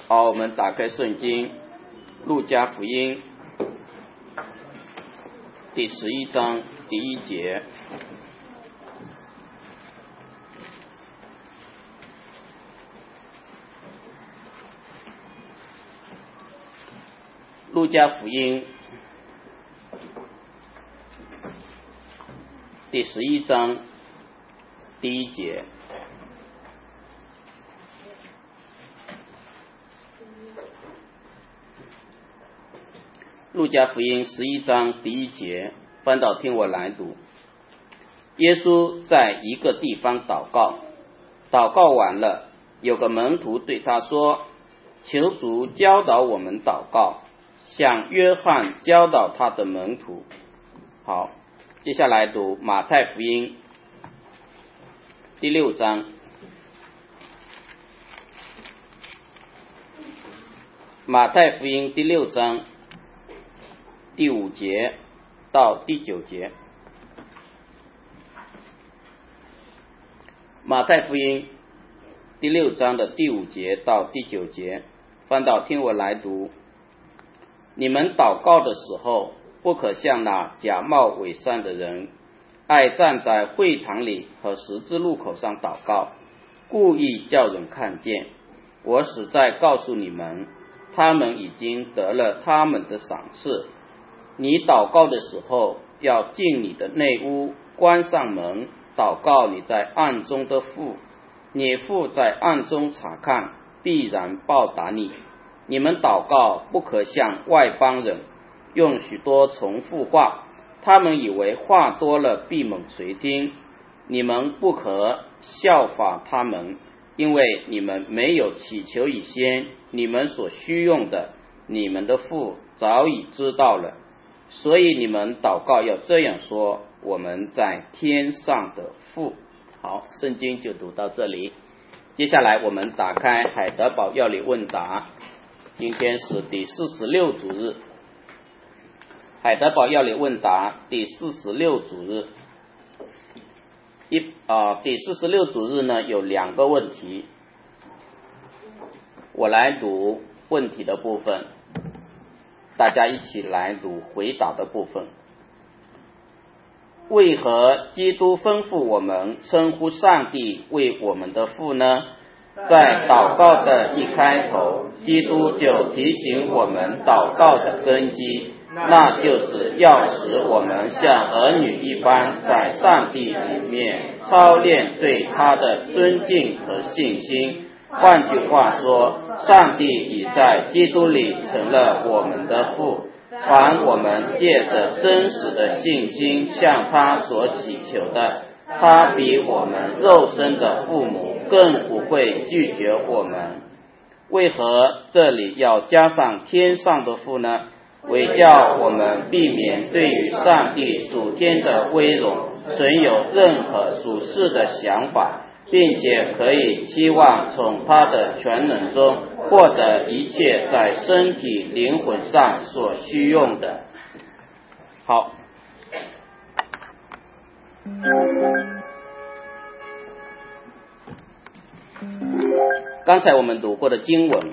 好，我们打开圣经，路加福音第11章第1节。路加福音第11章第1节。路加福音11章第1节，翻到听我来读。耶稣在一个地方祷告，祷告完了，有个门徒对他说：求主教导我们祷告，像约翰教导他的门徒。好，接下来读马太福音第6章。马太福音第6章第5节到第9节。马太福音第6章的第5节到第9节，翻到听我来读。你们祷告的时候，不可像那假冒伪善的人，爱站在会堂里和十字路口上祷告，故意叫人看见。我实在告诉你们，他们已经得了他们的赏赐。你祷告的时候，要进你的内屋，关上门，祷告你在暗中的父，你父在暗中查看，必然报答你。你们祷告不可像外邦人，用许多重复话，他们以为话多了闭猛垂听。你们不可效法他们，因为你们没有祈求以先，你们所需用的，你们的父早已知道了。所以你们祷告要这样说：我们在天上的父。好，圣经就读到这里。接下来我们打开海德堡要理问答，今天是第46主日。海德堡要理问答第46主日。第46主日呢，有2个问题，我来读问题的部分，大家一起来读回答的部分。为何基督吩咐我们称呼上帝为我们的父呢？在祷告的一开头，基督就提醒我们祷告的根基，那就是要使我们像儿女一般，在上帝里面操练对他的尊敬和信心。换句话说，上帝已在基督里成了我们的父，凡我们借着真实的信心向他所祈求的，他比我们肉身的父母更不会拒绝我们。为何这里要加上天上的父呢？为叫我们避免对于上帝属天的威荣存有任何属世的想法，并且可以期望从他的全能中获得一切在身体灵魂上所需用的。好，刚才我们读过的经文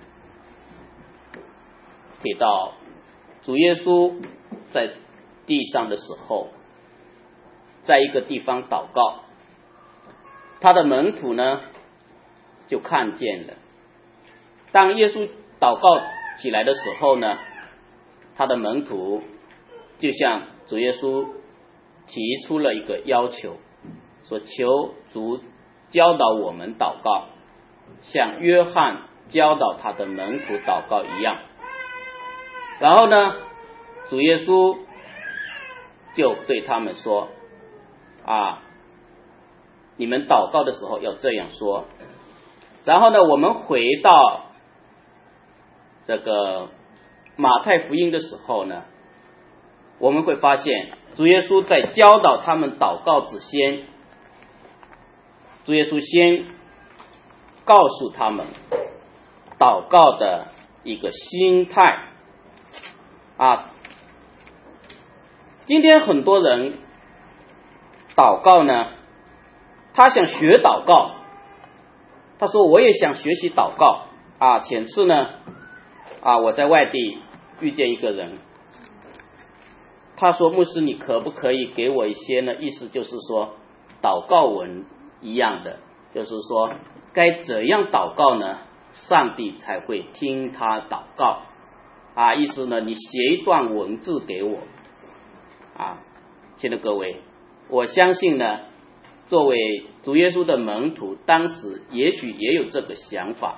提到，主耶稣在地上的时候，在一个地方祷告，他的门徒呢就看见了。当耶稣祷告起来的时候呢，他的门徒就向主耶稣提出了一个要求，说求主教导我们祷告，像约翰教导他的门徒祷告一样。然后呢，主耶稣就对他们说你们祷告的时候要这样说。然后呢，我们回到这个马太福音的时候呢，我们会发现主耶稣在教导他们祷告之前，主耶稣先告诉他们祷告的一个心态今天很多人祷告呢，他想学祷告，他说我也想学习祷告前次呢我在外地遇见一个人，他说牧师你可不可以给我一些呢，意思就是说祷告文一样的，就是说该怎样祷告呢上帝才会听他祷告意思呢你写一段文字给我亲爱的各位，我相信呢作为主耶稣的门徒，当时也许也有这个想法。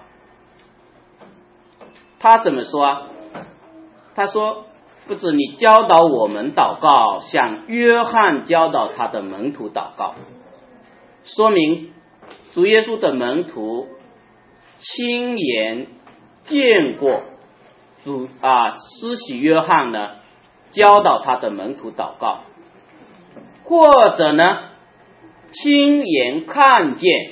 他怎么说他说不止你教导我们祷告，像约翰教导他的门徒祷告，说明主耶稣的门徒亲眼见过施洗约翰呢教导他的门徒祷告，或者呢亲眼看见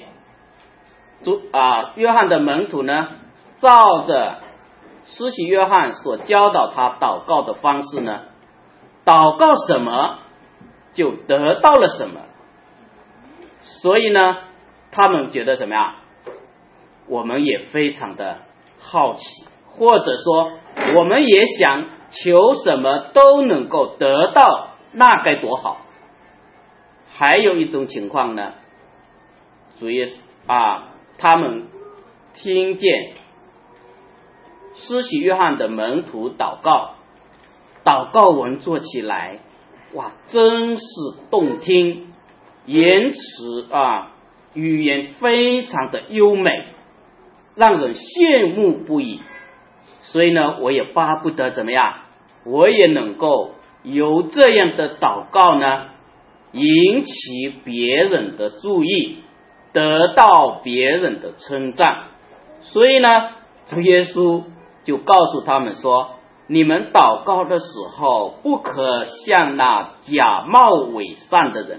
约翰的门徒呢照着施洗约翰所教导他祷告的方式呢，祷告什么就得到了什么。所以呢他们觉得什么呀，我们也非常的好奇，或者说我们也想求什么都能够得到，那该多好。还有一种情况呢，主耶稣他们听见施洗约翰的门徒祷告，祷告文做起来真是动听，言辞语言非常的优美，让人羡慕不已。所以呢我也巴不得怎么样，我也能够由这样的祷告呢引起别人的注意，得到别人的称赞。所以呢主耶稣就告诉他们说，你们祷告的时候不可像那假冒伪善的人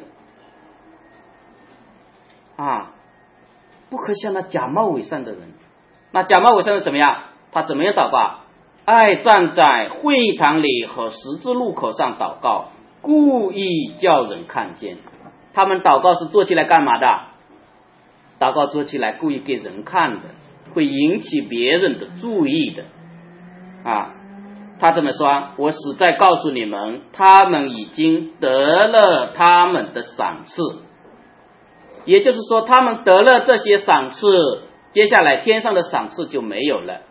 不可像那假冒伪善的人。那假冒伪善的怎么样？他怎么样祷告？爱站在会堂里和十字路口上祷告，故意叫人看见。他们祷告是做起来干嘛的？祷告做起来故意给人看的，会引起别人的注意的他这么说，我实在告诉你们，他们已经得了他们的赏赐。也就是说他们得了这些赏赐，接下来天上的赏赐就没有了。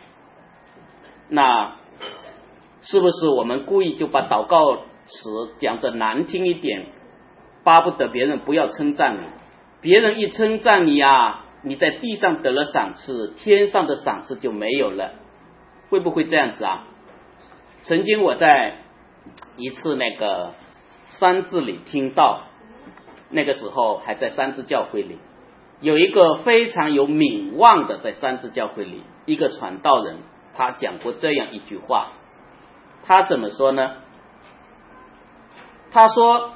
那是不是我们故意就把祷告词讲得难听一点，巴不得别人不要称赞你，别人一称赞你你在地上得了赏赐，天上的赏赐就没有了，会不会这样子曾经我在一次那个三字里听到，那个时候还在三字教会里，有一个非常有名望的，在三字教会里一个传道人，他讲过这样一句话。他怎么说呢？他说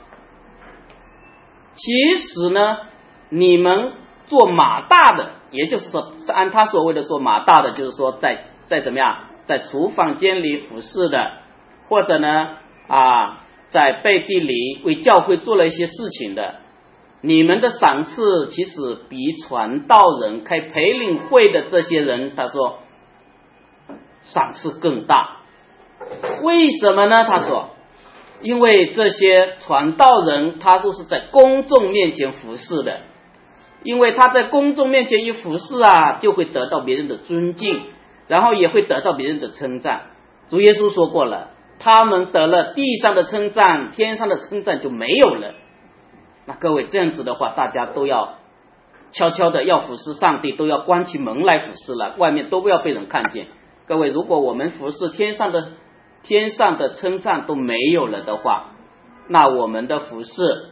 其实呢你们做马大的，也就是说按他所谓的做马大的，就是说在怎么样，在厨房间里服侍的，或者呢在背地里为教会做了一些事情的，你们的赏赐其实比传道人开培灵会的这些人，他说赏赐更大。为什么呢？他说因为这些传道人他都是在公众面前服侍的，因为他在公众面前一服侍就会得到别人的尊敬，然后也会得到别人的称赞。主耶稣说过了，他们得了地上的称赞，天上的称赞就没有了。那各位这样子的话，大家都要悄悄的要服侍上帝，都要关起门来服侍了，外面都不要被人看见。各位，如果我们服侍天上的称赞都没有了的话，那我们的服侍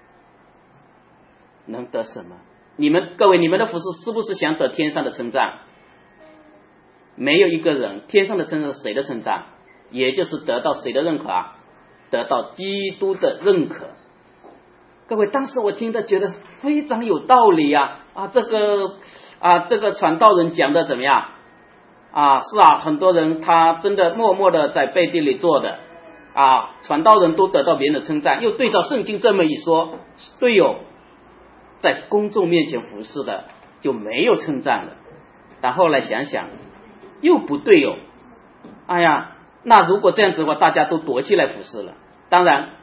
能得什么？各位，你们的服侍是不是想得天上的称赞？没有一个人，天上的称赞是谁的称赞？也就是得到谁的认可得到基督的认可。各位，当时我听着觉得非常有道理这个传道人讲的怎么样很多人他真的默默的在背地里做的传道人都得到别人的称赞，又对照圣经这么一说，对在公众面前服侍的就没有称赞了。 但后来想想又不对哦，哎呀，那如果这样子的话，大家都躲起来服侍了。当然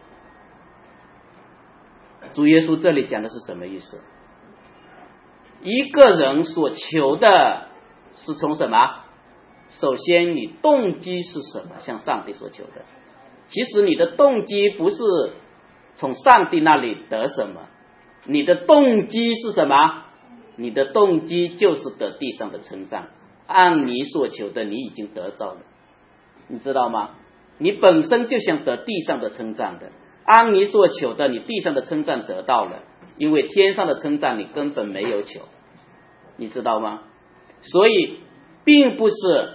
主耶稣这里讲的是什么意思？一个人所求的是从什么？首先你动机是什么？向上帝所求的。其实你的动机不是从上帝那里得什么，你的动机是什么？你的动机就是得地上的称赞，按你所求的你已经得到了，你知道吗？你本身就想得地上的称赞的，按你所求的你地上的称赞得到了，因为天上的称赞你根本没有求，你知道吗？所以并不是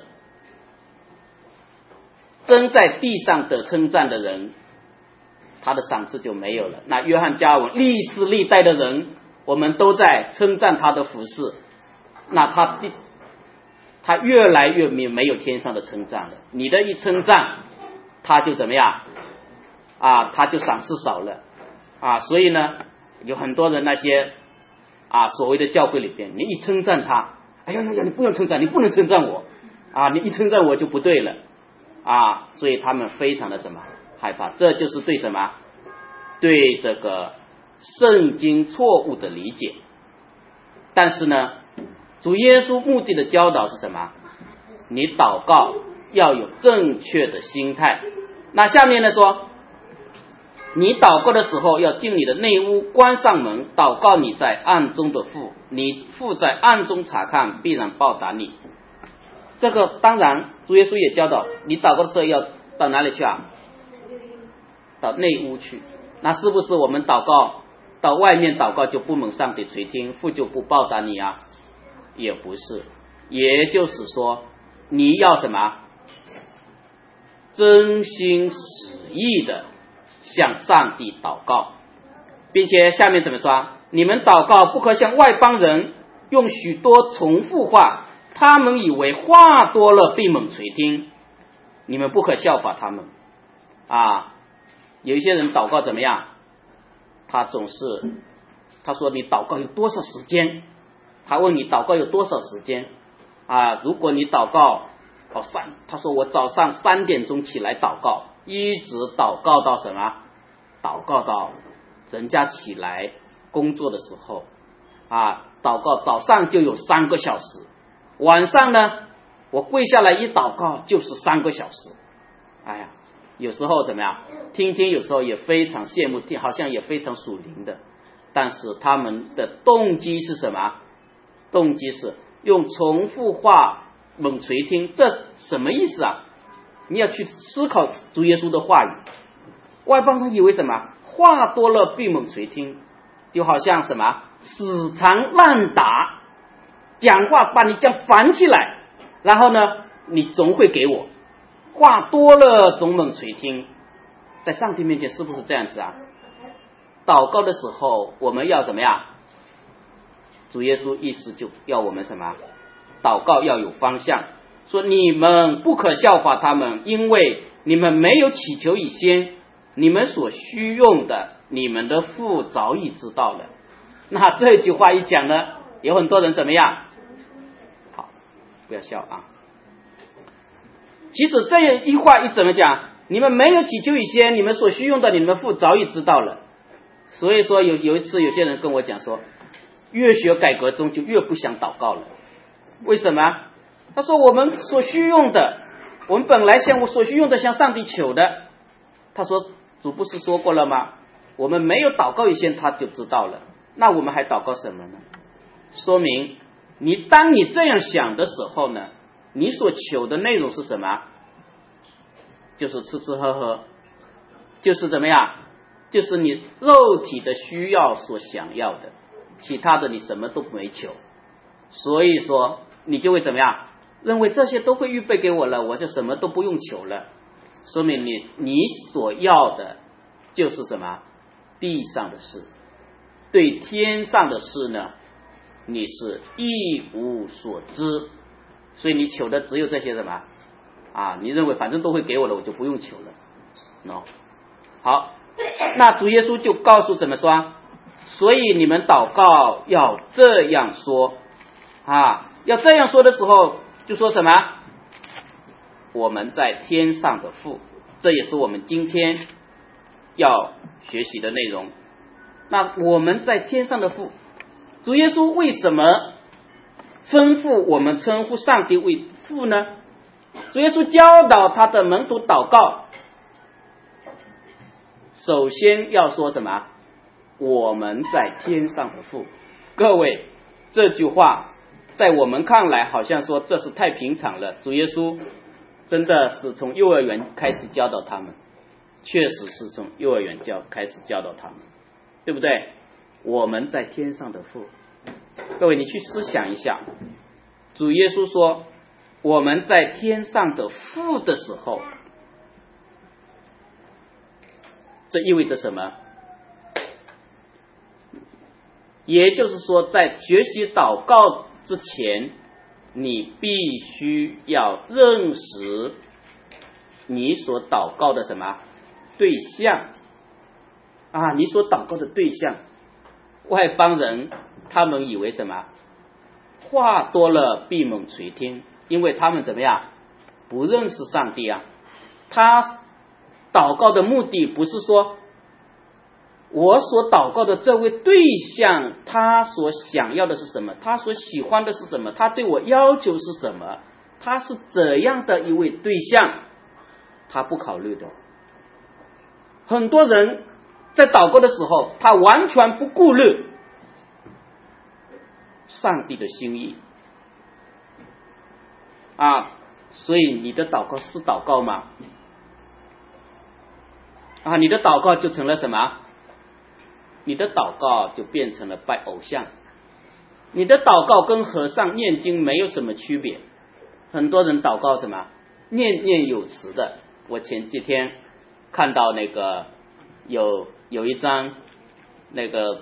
真在地上得称赞的人他的赏赐就没有了。那约翰加尔文历史历代的人我们都在称赞他的服事，那他越来越没有天上的称赞了。你的一称赞他就怎么样啊？他就赏赐少了啊。所以呢有很多人那些啊所谓的教会里边，你一称赞他，哎呀你不用称赞，你不能称赞我啊，你一称赞我就不对了啊。所以他们非常的什么害怕，这就是对什么？对这个圣经错误的理解。但是呢主耶稣目的的教导是什么？你祷告要有正确的心态。那下面呢说，你祷告的时候要进你的内屋，关上门，祷告你在暗中的父，你父在暗中查看，必然报答你。这个当然主耶稣也教导你祷告的时候要到哪里去啊？到内屋去。那是不是我们祷告到外面祷告就不蒙上帝垂听，父就不报答你啊？也不是，也就是说你要什么？真心实意的向上帝祷告，并且下面怎么说？你们祷告不可像外邦人用许多重复话，他们以为话多了必蒙垂听，你们不可效法他们啊。有一些人祷告怎么样？他总是他说你祷告有多少时间？他问你祷告有多少时间啊？如果你祷告他说我早上3点钟起来祷告，一直祷告到什么？祷告到人家起来工作的时候啊，祷告早上就有3个小时，晚上呢我跪下来一祷告就是3个小时。哎呀，有时候怎么样？听有时候也非常羡慕，好像也非常属灵的，但是他们的动机是什么？动机是用重复话猛垂听，这什么意思啊？你要去思考主耶稣的话语。外邦人以为什么？话多了必猛垂听，就好像什么死缠烂打，讲话把你这样烦起来，然后呢你总会给我，话多了总猛垂听。在上帝面前是不是这样子啊？祷告的时候我们要怎么样？主耶稣意思就要我们什么？祷告要有方向，说你们不可效法他们，因为你们没有祈求以先，你们所需用的你们的父早已知道了。那这句话一讲呢，有很多人怎么样？好，不要笑啊。其实这一话一怎么讲？你们没有祈求以先，你们所需用的你们父早已知道了。所以说有一次有些人跟我讲说，越学改革中就越不想祷告了。为什么？他说我们所需用的，我们本来向我所需用的向上帝求的。他说主不是说过了吗？我们没有祷告以前他就知道了，那我们还祷告什么呢？说明当你这样想的时候呢，你所求的内容是什么？就是吃吃喝喝，就是怎么样？就是你肉体的需要所想要的，其他的你什么都没求。所以说你就会怎么样？认为这些都会预备给我了，我就什么都不用求了。说明你所要的就是什么？地上的事。对天上的事呢，你是一无所知，所以你求的只有这些什么啊？你认为反正都会给我了，我就不用求了。No， 好，那主耶稣就告诉怎么说？所以你们祷告要这样说啊， 要这样说的时候，就说什么？我们在天上的父，这也是我们今天要学习的内容。那我们在天上的父，主耶稣为什么吩咐我们称呼上帝为父呢？主耶稣教导他的门徒祷告，首先要说什么？我们在天上的父。各位，这句话在我们看来好像说这是太平常了，主耶稣真的是从幼儿园开始教导他们，确实是从幼儿园开始教导他们，对不对？我们在天上的父。各位你去思想一下，主耶稣说我们在天上的父的时候，这意味着什么？也就是说，在学习祷告之前，你必须要认识你所祷告的什么对象啊？你所祷告的对象，外邦人他们以为什么？话多了闭门垂听，因为他们怎么样？不认识上帝啊。他祷告的目的不是说我所祷告的这位对象，他所想要的是什么？他所喜欢的是什么？他对我要求是什么？他是怎样的一位对象？他不考虑的。很多人在祷告的时候，他完全不顾虑上帝的心意啊，所以你的祷告是祷告吗？啊，你的祷告就成了什么？你的祷告就变成了拜偶像。你的祷告跟和尚念经没有什么区别。很多人祷告什么？念念有词的。我前几天看到那个有一张那个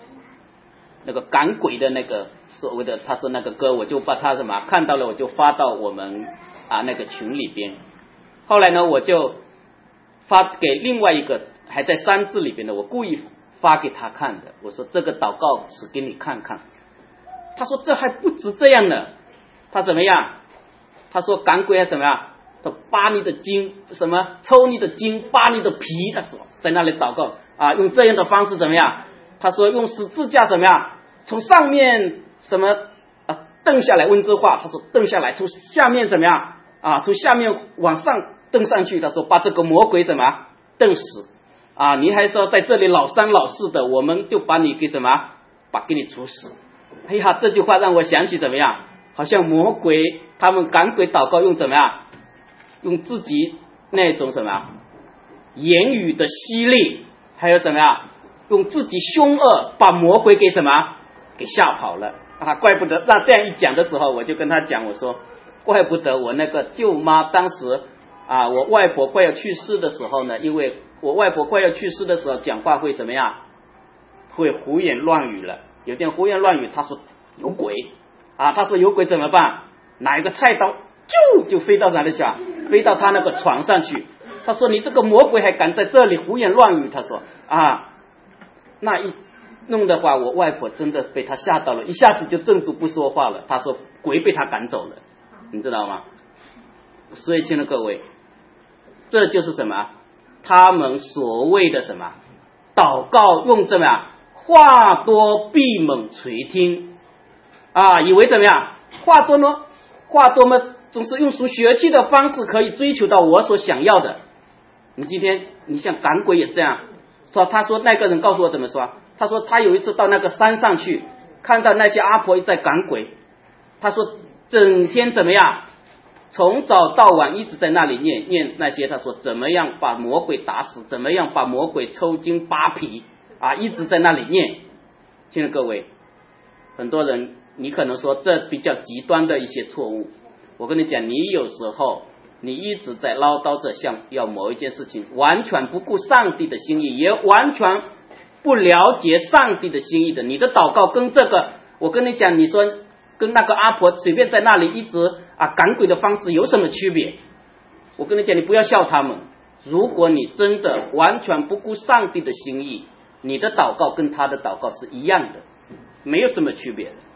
赶鬼的那个所谓的他说那个歌，我就把他什么看到了，我就发到我们那个群里边。后来呢，我就发给另外一个还在三字里边的，我故意发给他看的。我说这个祷告词给你看看。他说这还不止这样呢。他怎么样？他说赶鬼什么呀？他扒你的筋，什么抽你的筋，扒你的皮。他说在那里祷告用这样的方式怎么样？他说用十字架怎么样？从上面什么蹬下来，温州话他说蹬下来，从下面怎么样从下面往上蹬上去。他说把这个魔鬼什么蹬死你还说在这里老三老四的，我们就把你给什么给你处死。哎呀，这句话让我想起怎么样？好像魔鬼他们赶鬼祷告用怎么样？用自己那种什么言语的犀利，还有什么呀？用自己凶恶把魔鬼给什么给吓跑了怪不得那这样一讲的时候，我就跟他讲，我说怪不得我那个舅妈当时我外婆快要去世的时候呢，因为我外婆快要去世的时候讲话会怎么样？会胡言乱语了，有点胡言乱语。他说有鬼他说有鬼怎么办？拿一个菜刀就飞到哪里去飞到他那个床上去。他说你这个魔鬼还敢在这里胡言乱语。他说那一弄的话，我外婆真的被他吓到了，一下子就镇住不说话了。他说鬼被他赶走了，你知道吗？所以亲爱的各位，这就是什么？他们所谓的什么祷告用怎么样？话多闭门垂听以为怎么样？话多呢？话多嘛，总是用属血气的方式可以追求到我所想要的。你今天你像赶鬼也这样说。他说那个人告诉我怎么说，他说他有一次到那个山上去，看到那些阿婆在赶鬼。他说整天怎么样？从早到晚一直在那里念那些，他说怎么样把魔鬼打死，怎么样把魔鬼抽筋扒皮一直在那里念。亲爱的各位，很多人你可能说这比较极端的一些错误。我跟你讲，你有时候你一直在唠叨着想要某一件事情，完全不顾上帝的心意，也完全不了解上帝的心意的，你的祷告跟这个，我跟你讲，你说跟那个阿婆随便在那里一直赶鬼的方式有什么区别？我跟你讲，你不要笑他们。如果你真的完全不顾上帝的心意，你的祷告跟他的祷告是一样的，没有什么区别的。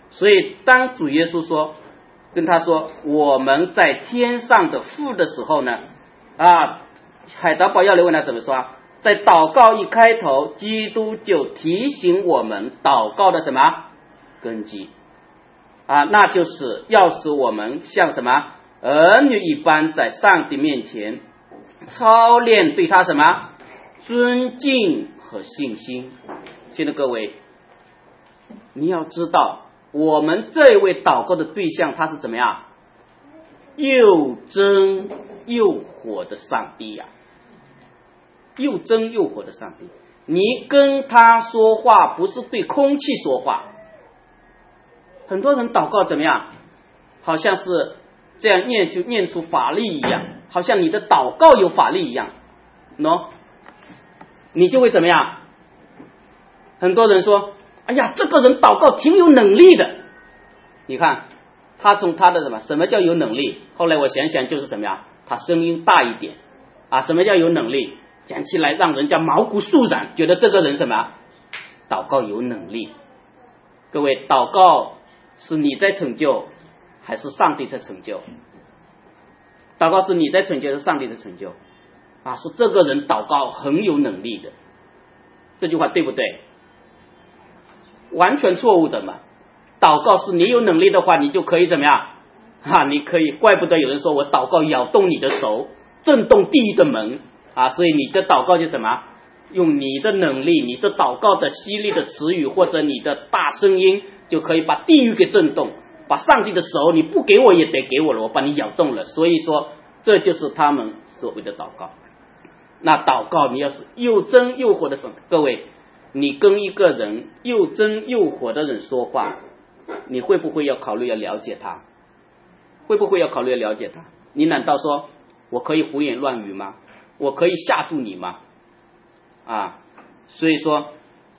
所以当主耶稣说跟他说我们在天上的父的时候呢，海德堡要来问他怎么说，在祷告一开头，基督就提醒我们祷告的什么根基那就是要使我们像什么儿女一般在上帝面前操练对他什么尊敬和信心。亲爱的各位，你要知道我们这位祷告的对象他是怎么样，又真又活的上帝呀，又真又活的上帝。你跟他说话不是对空气说话。很多人祷告怎么样，好像是这样念出法力一样，好像你的祷告有法力一样你就会怎么样，很多人说哎呀这个人祷告挺有能力的。你看他从他的什么叫有能力，后来我想想就是什么呀，他声音大一点什么叫有能力，讲起来让人家毛骨悚然，觉得这个人什么祷告有能力。各位，祷告是你在成就还是上帝在成就？祷告是你在成就还是上帝在成就说这个人祷告很有能力的，这句话对不对？完全错误的嘛。祷告是你有能力的话，你就可以怎么样你可以，怪不得有人说我祷告摇动你的手，震动地狱的门所以你的祷告就什么，用你的能力，你的祷告的犀利的词语或者你的大声音就可以把地狱给震动，把上帝的手你不给我也得给我了，我把你摇动了。所以说这就是他们所谓的祷告。那祷告你要是又真又活的时候，各位，你跟一个人又真又活的人说话，你会不会要考虑要了解他？会不会要考虑要了解他？你难道说我可以胡言乱语吗？我可以吓住你吗？所以说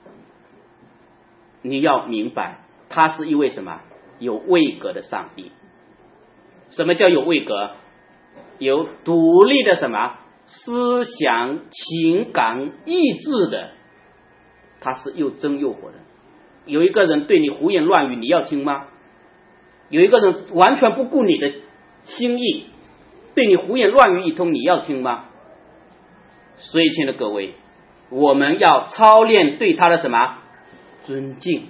你要明白他是一位什么有位格的上帝。什么叫有位格？有独立的什么思想情感意志的，他是又真又活的。有一个人对你胡言乱语，你要听吗？有一个人完全不顾你的心意，对你胡言乱语一通，你要听吗？所以亲爱的各位，我们要操练对他的什么尊敬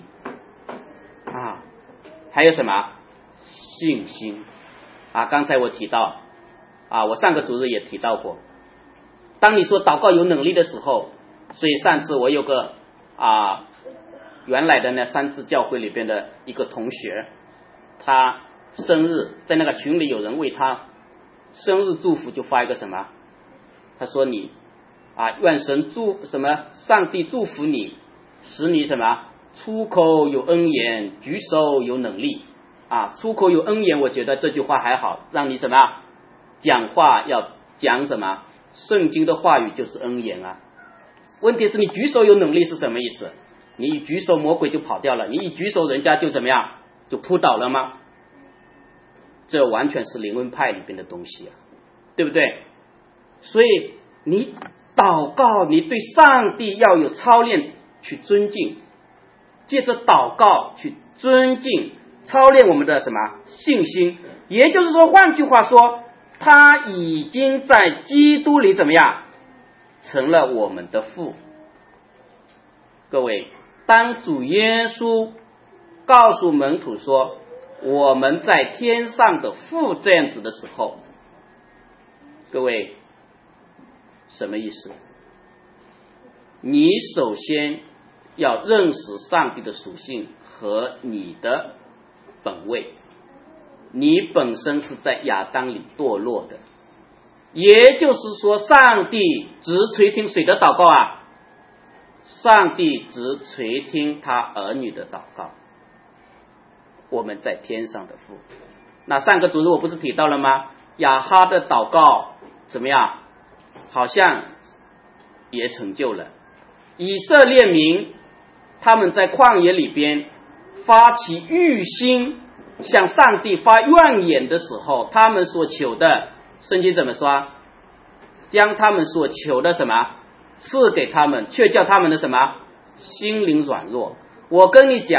还有什么信心刚才我提到我上个主日也提到过，当你说祷告有能力的时候，所以上次我有个原来的三字教会里边的一个同学，他生日，在那个群里有人为他生日祝福，就发一个什么，他说你愿神上帝祝福你，使你什么出口有恩言，举手有能力出口有恩言，我觉得这句话还好，让你什么讲话要讲什么圣经的话语就是恩言问题是你举手有能力是什么意思？你一举手魔鬼就跑掉了，你一举手人家就怎么样就扑倒了吗？这完全是灵恩派里边的东西对不对？所以你祷告，你对上帝要有操练去尊敬，借着祷告去尊敬操练我们的什么信心。也就是说，换句话说，他已经在基督里怎么样成了我们的父。各位，当主耶稣告诉门徒说我们在天上的父这样子的时候，各位什么意思？你首先要认识上帝的属性和你的本位，你本身是在亚当里堕落的，也就是说上帝只垂听谁的祷告上帝只垂听他儿女的祷告。我们在天上的父，那上个主日我不是提到了吗？亚哈的祷告怎么样？好像也成就了。以色列民他们在旷野里边发起欲心向上帝发怨言的时候，他们所求的，圣经怎么说？将他们所求的什么赐给他们，却叫他们的什么心灵软弱。我跟你讲，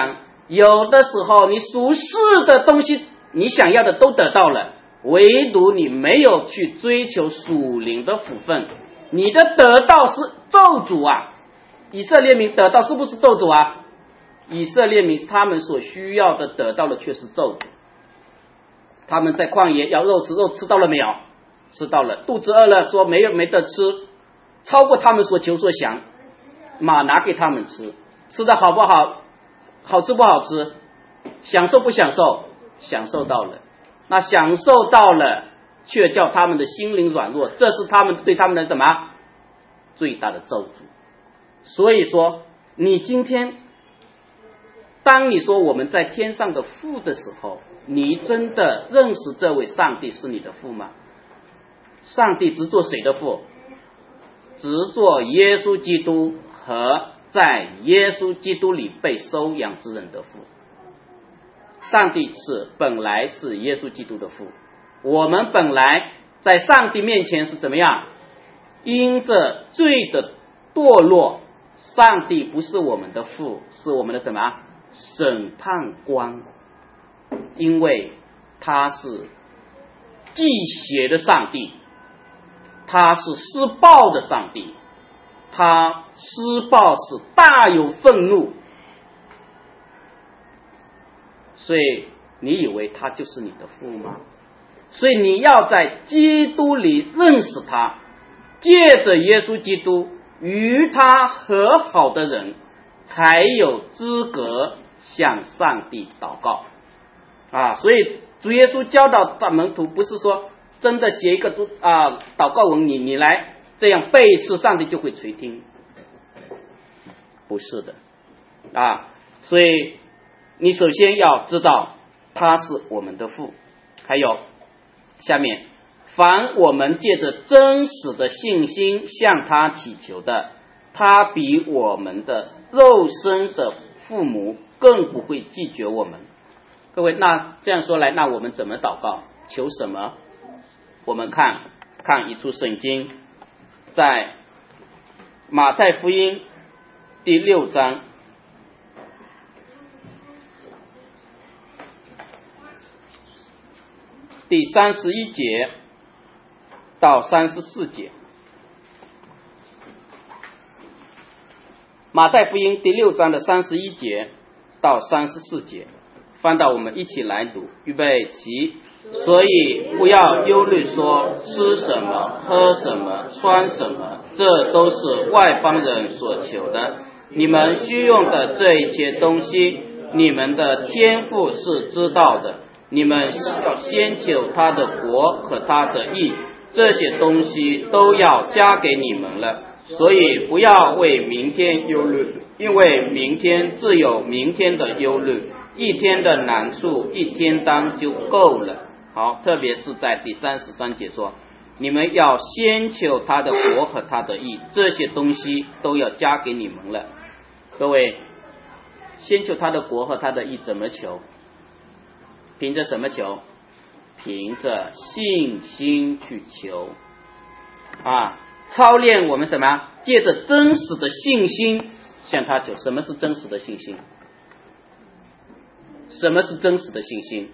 有的时候你属世的东西你想要的都得到了，唯独你没有去追求属灵的福分，你的得到是咒诅啊。以色列民得到是不是咒诅啊？以色列民他们所需要的得到的却是咒诅。他们在旷野要肉吃，肉吃到了没有？吃到了。肚子饿了说没得吃，超过他们所求所想，马拿给他们吃，吃的好不好？好吃不好吃？享受不享受？享受到了。那享受到了，却叫他们的心灵软弱，这是他们对他们的什么？最大的咒诅。所以说，你今天，当你说我们在天上的父的时候，你真的认识这位上帝是你的父吗？上帝只做谁的父？只做耶稣基督和在耶稣基督里被收养之人的父。上帝本来是耶稣基督的父，我们本来在上帝面前是怎么样？因着罪的堕落，上帝不是我们的父，是我们的什么？审判官。因为他是忌邪的上帝，他是施暴的上帝，他施暴是大有愤怒，所以你以为他就是你的父吗？所以你要在基督里认识他，借着耶稣基督与他和好的人才有资格向上帝祷告啊！所以主耶稣教导大门徒，不是说真的写一个祷告文，你来这样背一次，上帝就会垂听，不是的啊！所以你首先要知道他是我们的父。还有下面，凡我们借着真实的信心向他祈求的，他比我们的肉身的父母更不会拒绝我们。各位，那这样说来，那我们怎么祷告？求什么？我们看一处圣经，在马太福音第6章第31节到34节。马太福音第6章的31节到34节，翻到我们一起来读，预备起。所以不要忧虑说吃什么喝什么穿什么，这都是外邦人所求的。你们需用的这一切东西，你们的天父是知道的。你们要先求他的国和他的义，这些东西都要加给你们了。所以不要为明天忧虑，因为明天自有明天的忧虑，一天的难处一天当就够了。好，特别是在第33节说，你们要先求他的国和他的义，这些东西都要加给你们了。各位，先求他的国和他的义怎么求？凭着什么求？凭着信心去求啊！操练我们什么？借着真实的信心向他求。什么是真实的信心？什么是真实的信心？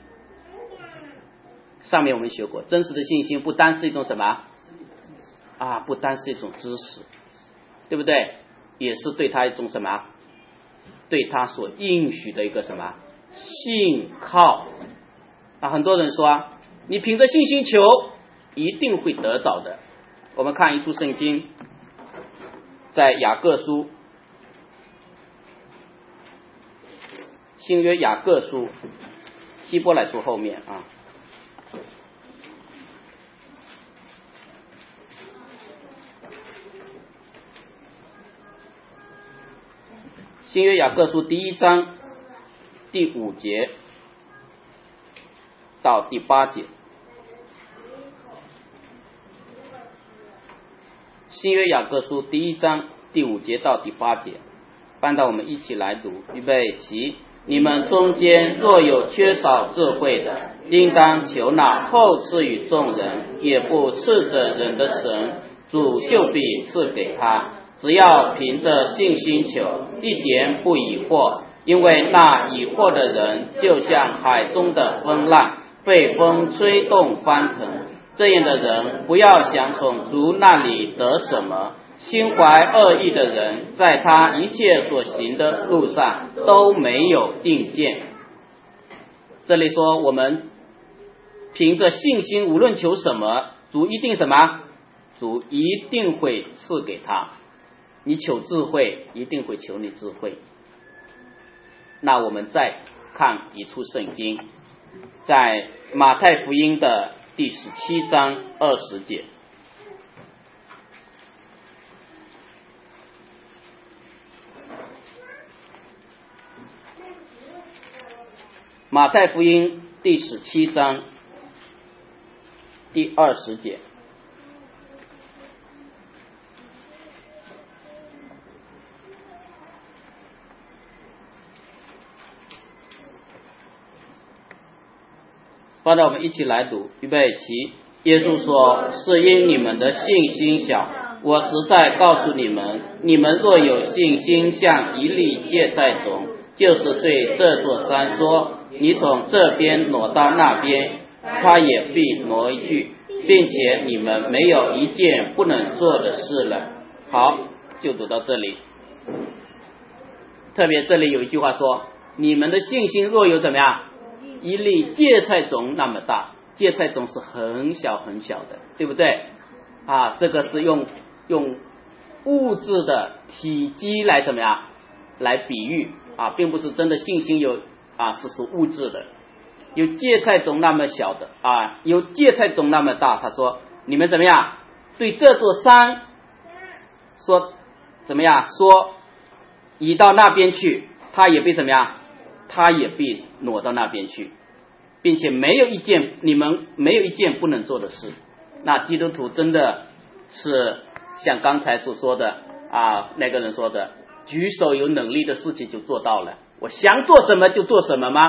上面我们学过，真实的信心不单是一种什么不单是一种知识，对不对？也是对他一种什么？对他所应许的一个什么？信靠。很多人说你凭着信心求一定会得着的。我们看一处圣经，在雅各书，新约雅各书希伯来书后面新约雅各书第1章第5节到第8节。新约雅各书第1章第5节到第8节，翻到我们一起来读，预备起。你们中间若有缺少智慧的，应当求那厚赐予众人，也不斥责人的神，主就必赐给他。只要凭着信心求，一点不疑惑， 因为那已祸的人就像海中的风浪，被风吹动翻腾。这样的人不要想从主那里得什么。心怀恶意的人，在他一切所行的路上都没有定见。这里说我们凭着信心，无论求什么，主一定什么？主一定会赐给他。你求智慧，一定会求你智慧。那我们再看一处圣经，在马太福音的第17章20节。马太福音第17章第20节。放到我们一起来读，预备起。耶稣说，是因你们的信心小。我实在告诉你们，你们若有信心像一粒芥菜种，就是对这座山说，你从这边挪到那边，他也必挪去，并且你们没有一件不能做的事了。好，就读到这里。特别这里有一句话说，你们的信心若有怎么样？一粒芥菜种那么大。芥菜种是很小很小的，对不对？这个是用物质的体积来怎么样来比喻并不是真的信心有是属物质的。有芥菜种那么小的有芥菜种那么大。他说你们怎么样对这座山说怎么样说移到那边去，他也必怎么样？他也必挪到那边去，并且你们没有一件不能做的事。那基督徒真的是像刚才所说的那个人说的，举手有能力的事情就做到了。我想做什么就做什么吗？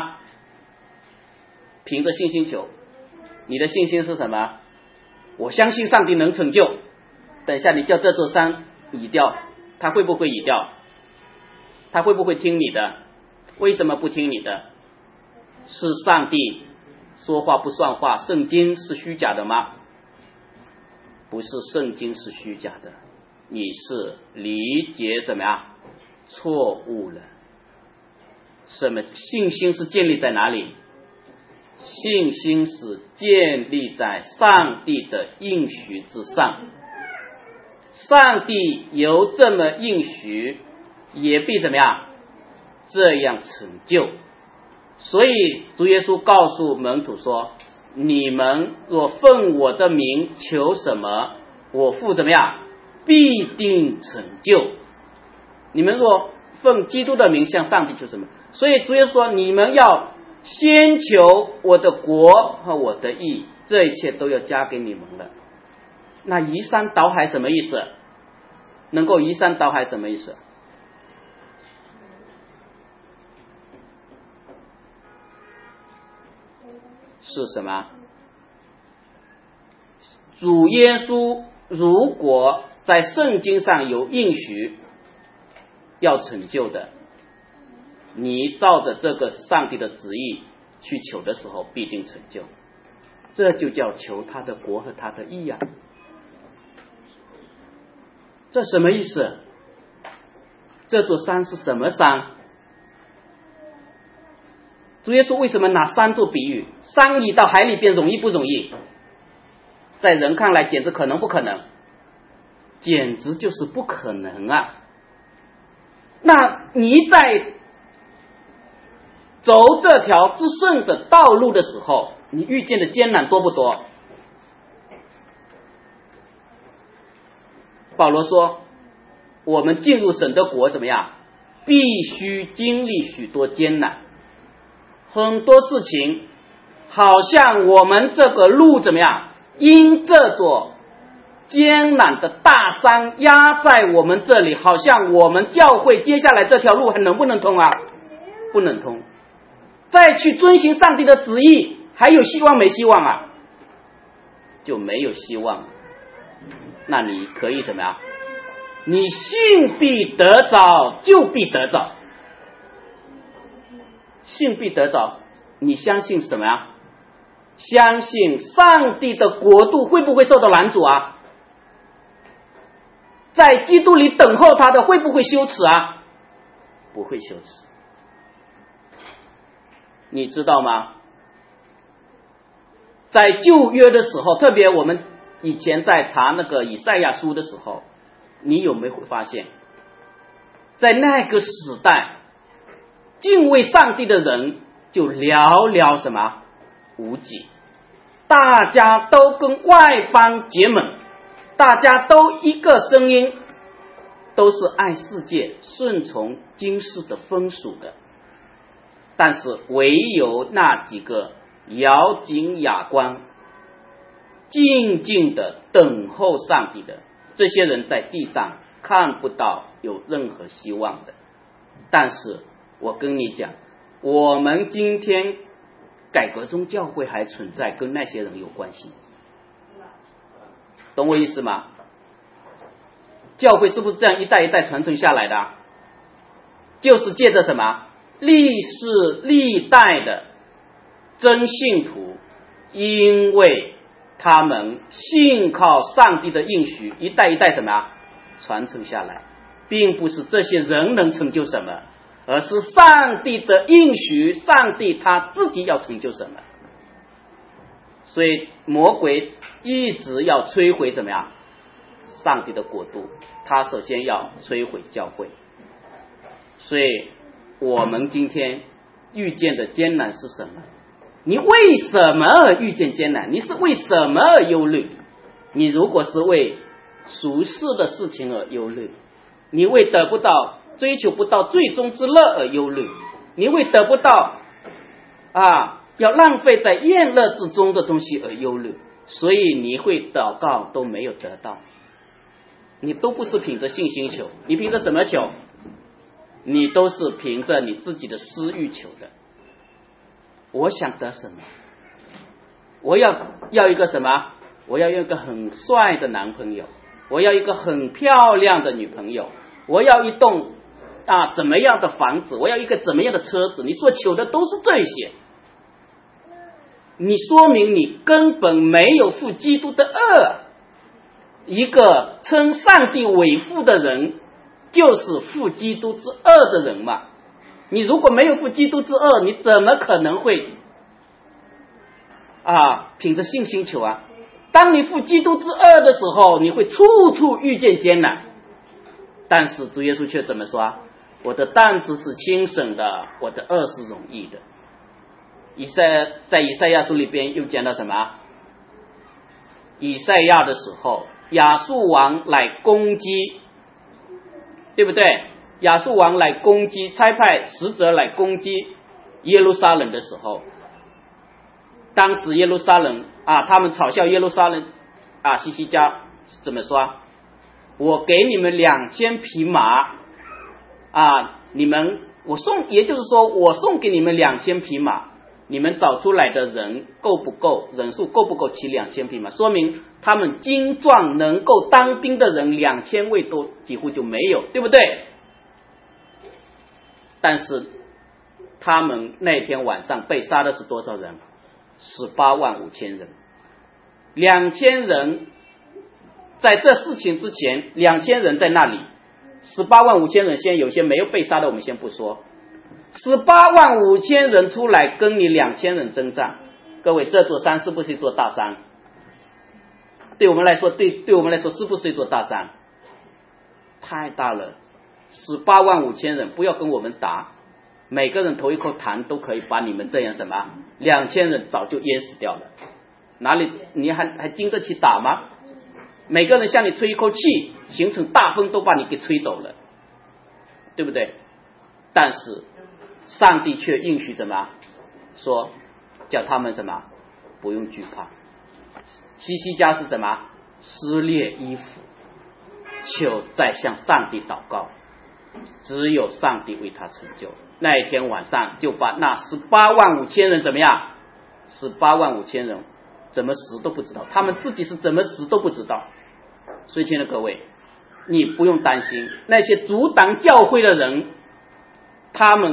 凭着信心求。你的信心是什么？我相信上帝能成就。等一下你叫这座山移掉，他会不会移掉？他会不会听你的？为什么不听你的？是上帝说话不算话，圣经是虚假的吗？不是，圣经是虚假的，你是理解怎么样错误了。什么信心是建立在哪里？信心是建立在上帝的应许之上。上帝由这么应许，也必怎么样这样成就。所以主耶稣告诉门徒说，你们若奉我的名求什么，我父怎么样必定成就。你们若奉基督的名向上帝求什么，所以主耶稣说，你们要先求我的国和我的义，这一切都要加给你们了。那移山倒海什么意思？能够移山倒海什么意思？是什么？主耶稣如果在圣经上有应许要成就的，你照着这个上帝的旨意去求的时候必定成就。这就叫求他的国和他的义啊。这什么意思？这座山是什么山？主耶稣为什么拿山做比喻？山移到海里边容易不容易？在人看来简直可能不可能？简直就是不可能啊。那你在走这条至圣的道路的时候，你遇见的艰难多不多？保罗说，我们进入神的国怎么样？必须经历许多艰难。很多事情好像我们这个路怎么样？因这座艰难的大山压在我们这里，好像我们教会接下来这条路还能不能通啊？不能通。再去遵行上帝的旨意，还有希望没希望啊？就没有希望。那你可以怎么样？你信必得着，就必得着。 信必得着，你相信什么呀？相信上帝的国度会不会受到拦阻啊？在基督里等候他的会不会羞耻啊？不会羞耻。你知道吗？在旧约的时候，特别我们以前在查那个以赛亚书的时候，你有没有发现，在那个时代，敬畏上帝的人就寥寥什么无几，大家都跟外邦结盟，大家都一个声音，都是爱世界，顺从今世的风俗的。但是唯有那几个咬紧牙关，静静的等候上帝的，这些人在地上看不到有任何希望的。但是我跟你讲，我们今天改革宗教会还存在，跟那些人有关系，懂我意思吗？教会是不是这样一代一代传承下来的？就是借着什么历世历代的真信徒，因为他们信靠上帝的应许，一代一代什么传承下来，并不是这些人能成就什么，而是上帝的应许，上帝他自己要成就什么。所以魔鬼一直要摧毁怎么样上帝的国度，他首先要摧毁教会。所以我们今天遇见的艰难是什么？你为什么而遇见艰难？你是为什么而忧虑？你如果是为俗世的事情而忧虑，你为得不到追求不到最终之乐而忧虑，你为得不到要浪费在宴乐之中的东西而忧虑，所以你会祷告都没有得到。你都不是凭着信心求，你凭着什么求？你都是凭着你自己的私欲求的。我想得什么？我要一个什么？我要一个很帅的男朋友，我要一个很漂亮的女朋友，我要一栋怎么样的房子，我要一个怎么样的车子。你所求的都是这些，你说明你根本没有负基督的恶。一个称上帝为父的人，就是负基督之恶的人嘛。你如果没有负基督之恶，你怎么可能会凭着信心求啊？当你负基督之恶的时候，你会处处遇见艰难。但是主耶稣却怎么说？我的担子是轻省的，我的恶是容易的。在以赛亚书里边又讲到什么？以赛亚的时候，亚述王来攻击，对不对？亚述王来攻击，差派使者来攻击耶路撒冷的时候，当时耶路撒冷他们嘲笑耶路撒冷西西家怎么说？我给你们2000匹马也就是说我送给你们2000匹马，你们找出来的人够不够？人数够不够骑2000匹马？说明他们精壮能够当兵的人2000位都几乎就没有，对不对？但是他们那天晚上被杀的是多少人？185000人。2000人在这事情之前，2000人在那里，185000人先有些没有被杀的我们先不说，185000人出来跟你2000人征战，各位这座山是不是一座大山？对我们来说是不是一座大山？太大了，185000人不要跟我们打，每个人投一口痰都可以把你们这样什么2000人早就淹死掉了，哪里你还经得起打吗？每个人向你吹一口气，形成大风都把你给吹走了，对不对？但是上帝却应许什么？说叫他们什么不用惧怕。西西家是什么？撕裂衣服，求在向上帝祷告，只有上帝为他成就。那一天晚上就把那185000人怎么样？185000人怎么死都不知道，他们自己是怎么死都不知道。所以亲爱的各位，你不用担心那些阻挡教会的人，他们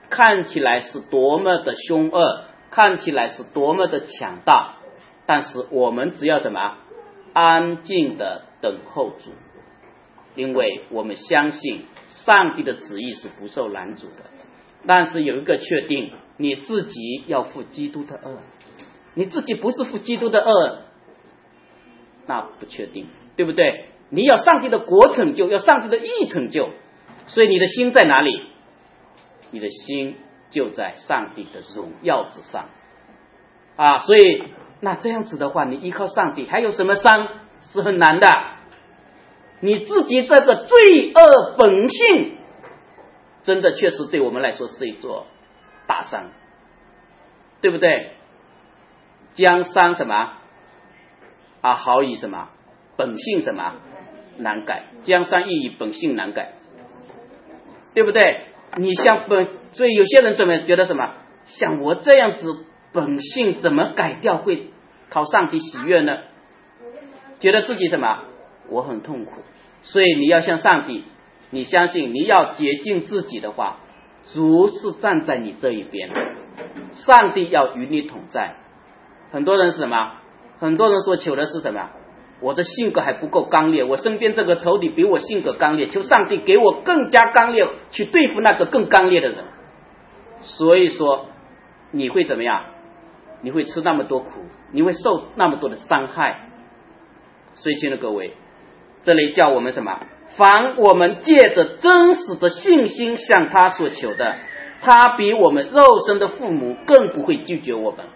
看起来是多么的凶恶，看起来是多么的强大，但是我们只要什么？安静的等候主，因为我们相信上帝的旨意是不受拦阻的。但是有一个确定，你自己要负基督的恶，你自己不是负基督的恶，那不确定，对不对？你要上帝的国成就，要上帝的义成就，所以你的心在哪里？你的心就在上帝的荣耀之上啊！所以那这样子的话，你依靠上帝还有什么伤是很难的？你自己这个罪恶本性真的确实对我们来说是一座大山，对不对？江山什么啊？好以什么本性什么难改，江山易以本性难改，对不对？你像所以有些人怎么觉得什么？像我这样子本性怎么改掉会讨上帝喜悦呢？觉得自己什么？我很痛苦。所以你要向上帝，你相信你要洁净自己的话，主是站在你这一边，上帝要与你同在。很多人是什么？很多人所求的是什么？我的性格还不够刚烈，我身边这个仇敌比我性格刚烈，求上帝给我更加刚烈去对付那个更刚烈的人。所以说你会怎么样？你会吃那么多苦，你会受那么多的伤害。所以亲爱的各位，这里叫我们什么？凡我们借着真实的信心向他所求的，他比我们肉身的父母更不会拒绝我们。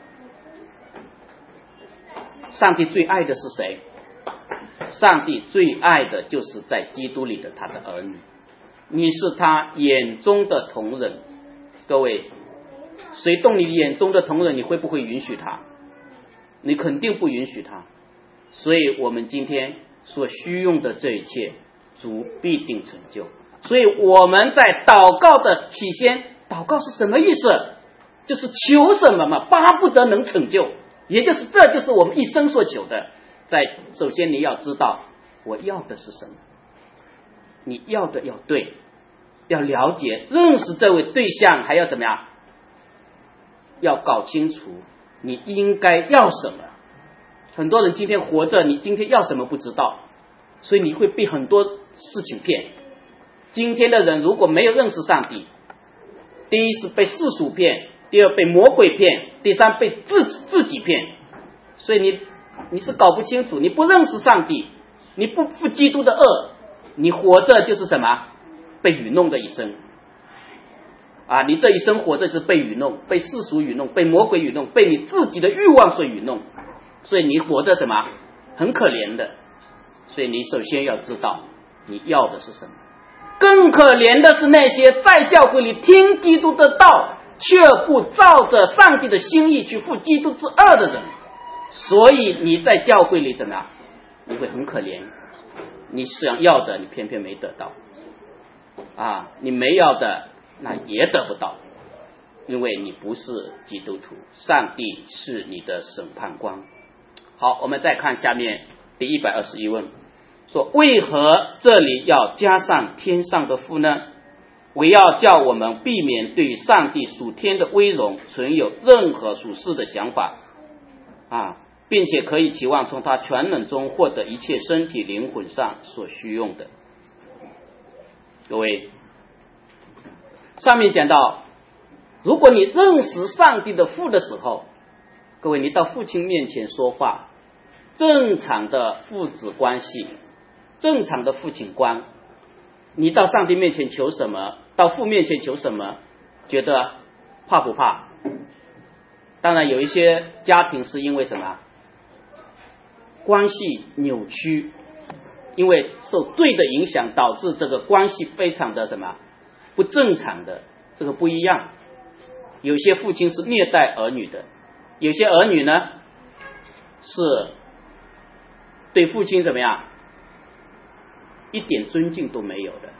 上帝最爱的是谁？上帝最爱的就是在基督里的他的儿女，你是他眼中的同人。各位，谁动你眼中的同人，你会不会允许他？你肯定不允许他。所以我们今天所需用的这一切，主必定成就。所以我们在祷告的起先，祷告是什么意思？就是求什么嘛，巴不得能成就，也就是这就是我们一生所求的。首先你要知道我要的是什么，你要的要对，要了解认识这位对象，还要怎么样？要搞清楚你应该要什么。很多人今天活着，你今天要什么不知道，所以你会被很多事情骗。今天的人如果没有认识上帝，第一是被世俗骗，第二被魔鬼骗，第三被自己骗。所以你是搞不清楚，你不认识上帝，你不负基督的恶，你活着就是什么？被愚弄的一生啊！你这一生活着是被愚弄，被世俗愚弄，被魔鬼愚弄，被你自己的欲望所愚弄，所以你活着什么？很可怜的。所以你首先要知道你要的是什么。更可怜的是那些在教会里听基督的道，却不照着上帝的心意去负基督之恶的人。所以你在教会里怎么样？你会很可怜，你想要的你偏偏没得到啊，你没要的那也得不到，因为你不是基督徒，上帝是你的审判官。好，我们再看下面第121问，说为何这里要加上天上的父呢？为要叫我们避免对上帝属天的威荣存有任何属世的想法啊，并且可以期望从他全能中获得一切身体灵魂上所需用的。各位，上面讲到，如果你认识上帝的父的时候，各位，你到父亲面前说话，正常的父子关系，正常的父亲观，你到上帝面前求什么，到父面前求什么，觉得怕不怕？当然有一些家庭是因为什么关系扭曲，因为受罪的影响，导致这个关系非常的什么不正常的，这个不一样。有些父亲是虐待儿女的，有些儿女呢是对父亲怎么样一点尊敬都没有的。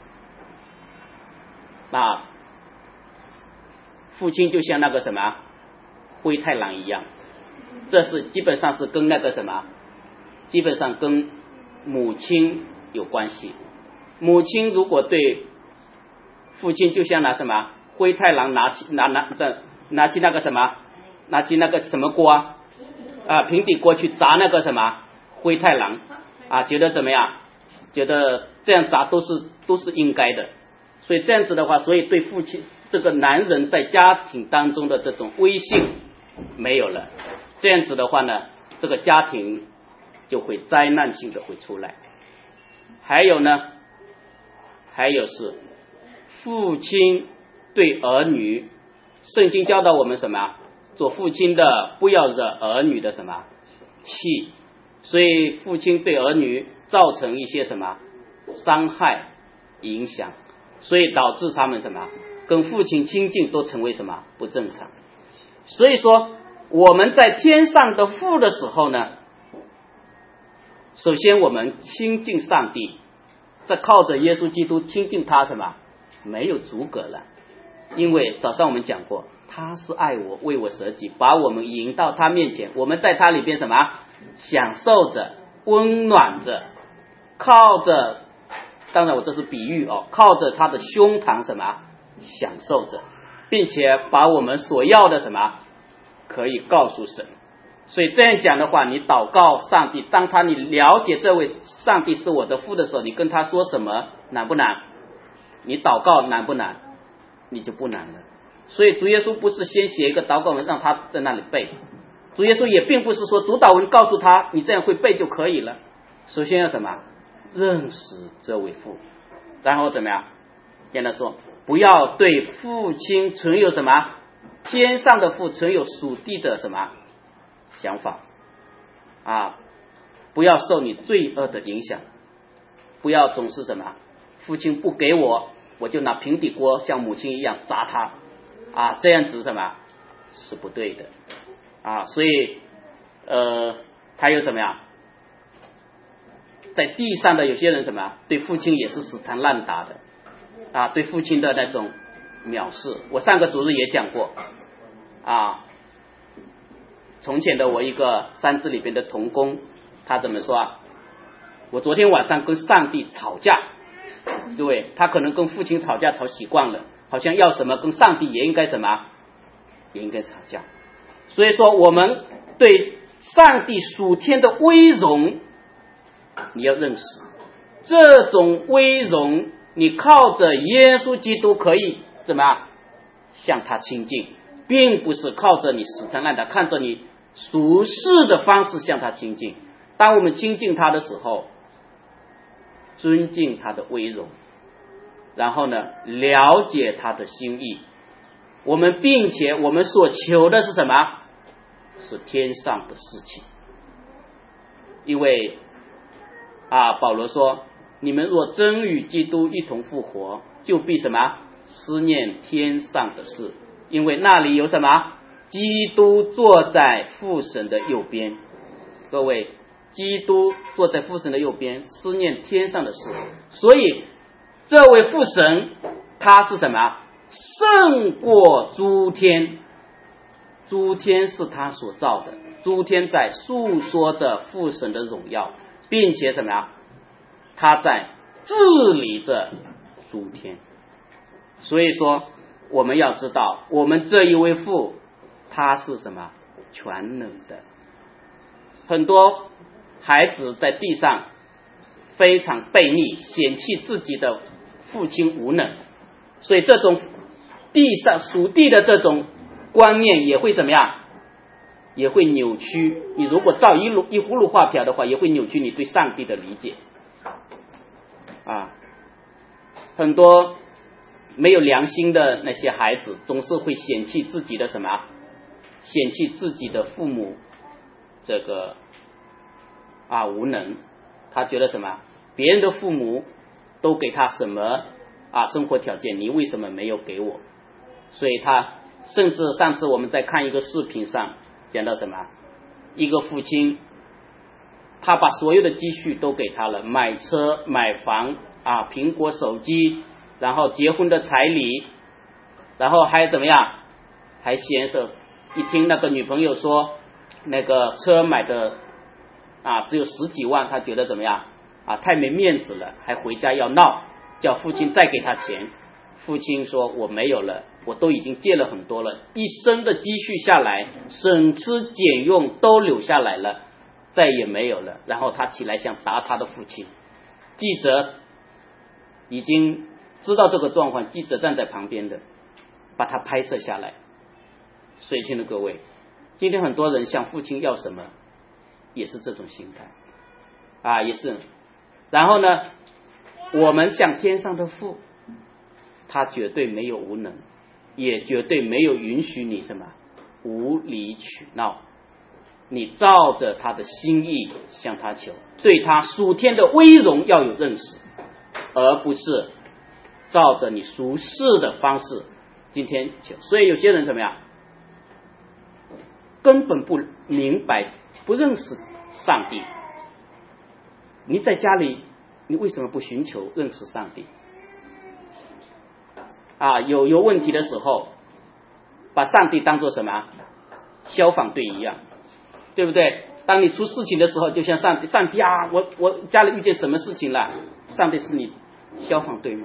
那父亲就像那个什么灰太狼一样，这是基本上是跟那个什么，基本上跟母亲有关系。母亲如果对父亲就像那什么灰太狼拿起那个什么锅平底锅去砸那个什么灰太狼觉得怎么样？觉得这样砸都是应该的。所以这样子的话，所以对父亲这个男人在家庭当中的这种威信没有了，这样子的话呢，这个家庭就会灾难性的会出来。还有是父亲对儿女，圣经教导我们什么？做父亲的不要惹儿女的什么气，所以父亲对儿女造成一些什么伤害影响，所以导致他们什么跟父亲亲近都成为什么不正常。所以说我们在天上的父的时候呢，首先我们亲近上帝，这靠着耶稣基督亲近他什么没有阻隔了。因为早上我们讲过，他是爱我，为我舍己，把我们引到他面前，我们在他里边什么享受着，温暖着，靠着，当然我这是比喻靠着他的胸膛什么享受着，并且把我们所要的什么可以告诉神。所以这样讲的话，你祷告上帝，当你了解这位上帝是我的父的时候，你跟他说什么难不难？你祷告难不难？你就不难了。所以主耶稣不是先写一个祷告文让他在那里背，主耶稣也并不是说主祷文告诉他你这样会背就可以了。首先要什么？认识这位父，然后怎么样？跟他说不要对父亲存有什么天上的父存有属地的什么想法不要受你罪恶的影响，不要总是什么父亲不给我就拿平底锅像母亲一样砸他这样子什么是不对的所以还有什么呀？在地上的有些人什么对父亲也是死缠烂打的对父亲的那种藐视。我上个主日也讲过从前的我一个山子里边的童工，他怎么说我昨天晚上跟上帝吵架，对，他可能跟父亲吵架吵习惯了，好像要什么跟上帝也应该什么也应该吵架。所以说我们对上帝属天的威荣你要认识，这种威荣你靠着耶稣基督可以怎么样向他亲近，并不是靠着你死缠烂打看着你俗世的方式向他亲近。当我们亲近他的时候，尊敬他的威荣，然后呢了解他的心意，并且我们所求的是什么？是天上的事情。因为保罗说你们若真与基督一同复活，就必什么思念天上的事，因为那里有什么基督坐在父神的右边。各位，基督坐在父神的右边，思念天上的事。所以这位父神他是什么胜过诸天，诸天是他所造的，诸天在诉说着父神的荣耀，并且什么呀？他在治理着诸天。所以说我们要知道，我们这一位父他是什么全能的。很多孩子在地上非常悖逆，嫌弃自己的父亲无能，所以这种地上属地的这种观念也会怎么样？也会扭曲。你如果照一葫芦画瓢的话，也会扭曲你对上帝的理解很多没有良心的那些孩子总是会嫌弃自己的什么？嫌弃自己的父母这个无能。他觉得什么？别人的父母都给他什么生活条件，你为什么没有给我？所以他甚至上次我们在看一个视频上讲到什么？一个父亲他把所有的积蓄都给他了，买车买房苹果手机，然后结婚的彩礼，然后还怎么样？还嫌舍，一听那个女朋友说那个车买的只有10几万，他觉得怎么样太没面子了，还回家要闹，叫父亲再给他钱。父亲说我没有了， 我都已经借了很多了，一生的积蓄下来，省吃俭用都留下来了，再也没有了。然后他起来想打他的父亲，记者已经知道这个状况，记者站在旁边的，把他拍摄下来。所以亲爱的各位，今天很多人向父亲要什么，也是这种心态也是。然后呢，我们向天上的父，他绝对没有无能，也绝对没有允许你什么无理取闹。你照着他的心意向他求，对他属天的威荣要有认识，而不是照着你俗世的方式今天求。所以有些人怎么样，根本不明白，不认识上帝。你在家里，你为什么不寻求认识上帝有问题的时候，把上帝当作什么消防队一样，对不对？当你出事情的时候，就像上帝我家里遇见什么事情了，上帝是你消防队吗？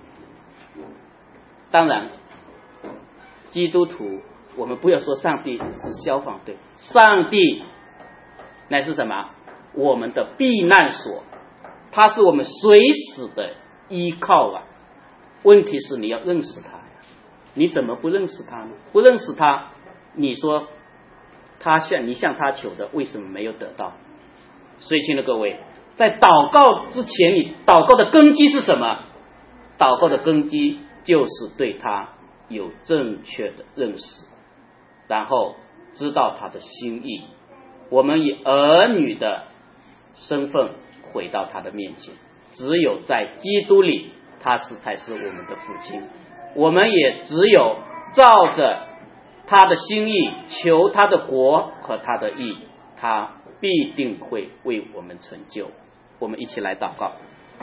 当然基督徒我们不要说上帝是消防队，上帝乃是什么？我们的避难所，他是我们随时的依靠问题是你要认识他你怎么不认识他呢？不认识他，你说你向他求的为什么没有得到？所以亲爱的各位，在祷告之前，你祷告的根基是什么？祷告的根基就是对他有正确的认识，然后知道他的心意。我们以儿女的身份回到他的面前，只有在基督里，他才是我们的父亲。我们也只有照着他的心意求他的国和他的义，他必定会为我们成就。我们一起来祷告。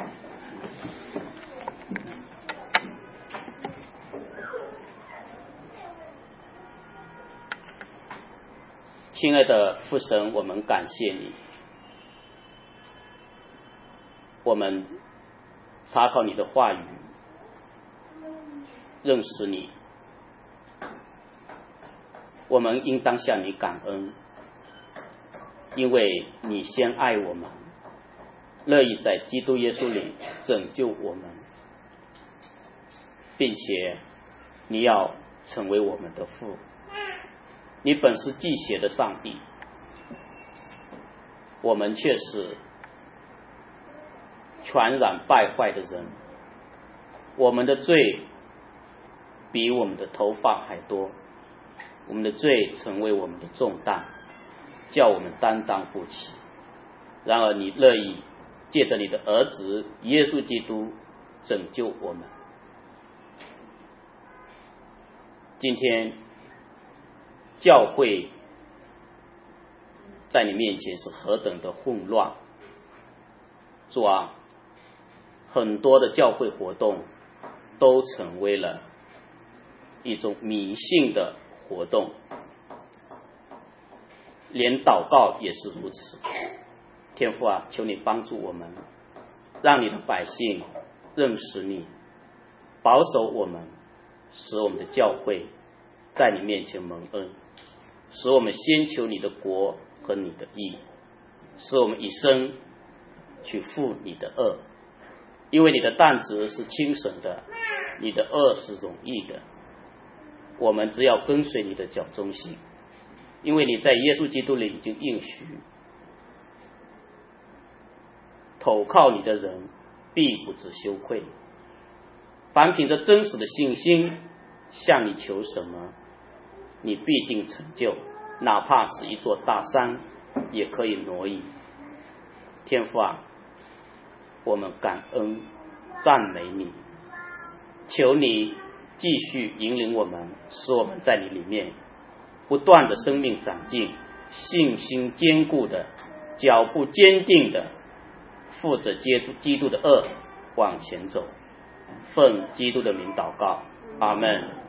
亲爱的父神，我们感谢你，我们查考你的话语，认识你，我们应当向你感恩，因为你先爱我们，乐意在基督耶稣里拯救我们，并且你要成为我们的父。你本是祭邪的上帝，我们却是全然败坏的人，我们的罪比我们的头发还多，我们的罪成为我们的重担，叫我们担当不起。然而你乐意借着你的儿子耶稣基督拯救我们。今天教会在你面前是何等的混乱，主啊，很多的教会活动都成为了一种迷信的活动，连祷告也是如此。天父啊，求你帮助我们，让你的百姓认识你，保守我们，使我们的教会在你面前蒙恩，使我们先求你的国和你的义，使我们一生去负你的恶，因为你的担子是轻省的，你的恶是容易的。我们只要跟随你的脚中行，因为你在耶稣基督里已经应许，投靠你的人必不致羞愧。凡凭着真实的信心向你求什么，你必定成就，哪怕是一座大山也可以挪移。天父啊，我们感恩赞美你，求你继续引领我们，使我们在你里面不断的生命长进，信心坚固的，脚步坚定的，负着基督的恶往前走。奉基督的名祷告，阿们。